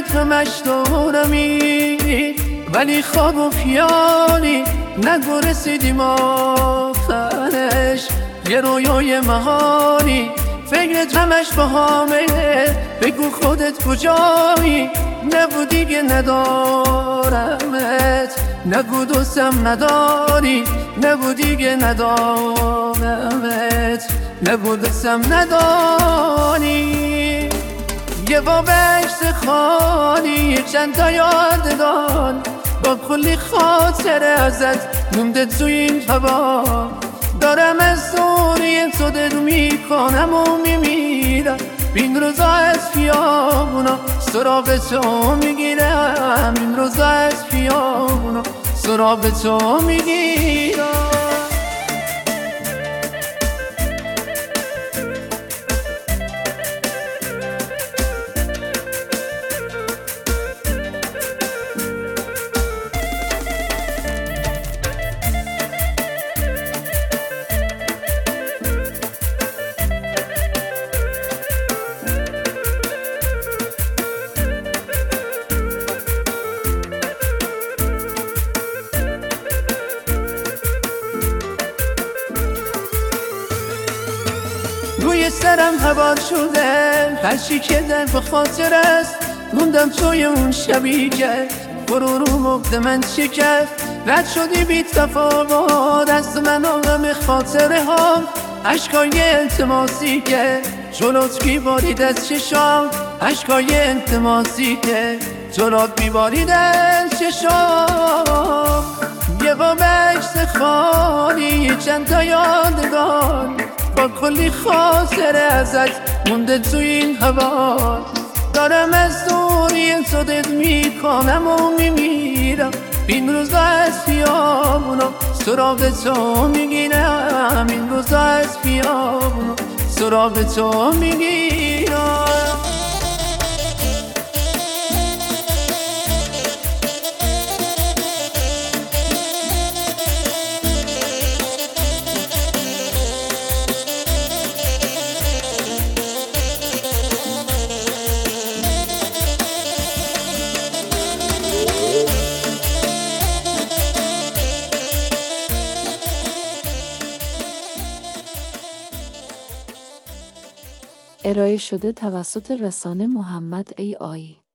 فکرت همش دارمی، ولی خواب و خیالی نگو رسیدیم آخرش. یه رویای محالی فکرت همش باهامه، بگو خودت کجایی، نگو دیگه ندارمت، نگو دوستم نداری، نگو دیگه ندارمت، نگو دوستم نداری. یه باب عشق خالی چند تا یادگار، با کلی خاطره ازت مونده تو این هوا. دارم از دوری تو دل میکنم و میمیرم، این روزا از خیابونا سراغ تو میگیرم، این روزا از خیابونا سراغ تو میگیرم. روی سرم هوا شده، هرچی که در به خاطر است، موندم توی اون شبی که غرور و مقد من شکست. رد شدی بی تفاوت از من و غم خاطره ها، عشقای التماسی که جلوت بیبارید از چشام، عشقای التماسی که جلوت بیبارید از چشام. یه باب عشق خالی چند تا یادگار، با کلی خاطره ازت مونده تو این هوا. دارم از دوری تو دل میکنم و میمیرم، این روزا از خیابونا سراغ تو میگیرم، این روزا از خیابونا سراغ تو میگیرم. ارائه شده توسط رسانه محمد AI